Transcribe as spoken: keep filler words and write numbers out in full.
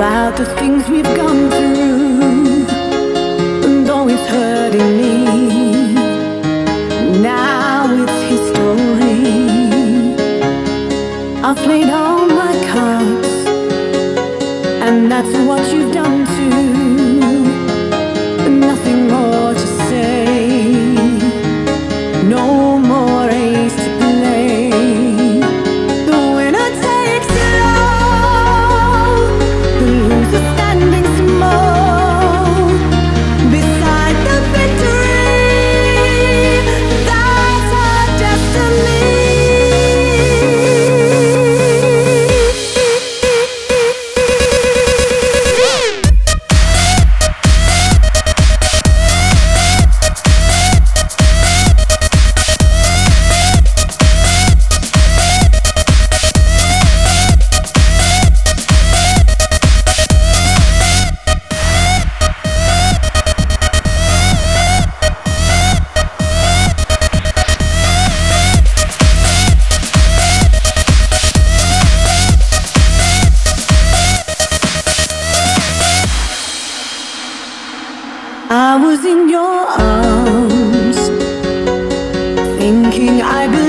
about the things we've gone through, and though it's hurting me, now it's history. I've played all my cards, and that's what you've done too. Nothing more to say, no more ace to play. The winner takes it all, the loser standing small beside the victory. That's our destiny. I was in your arms, thinking I belonged.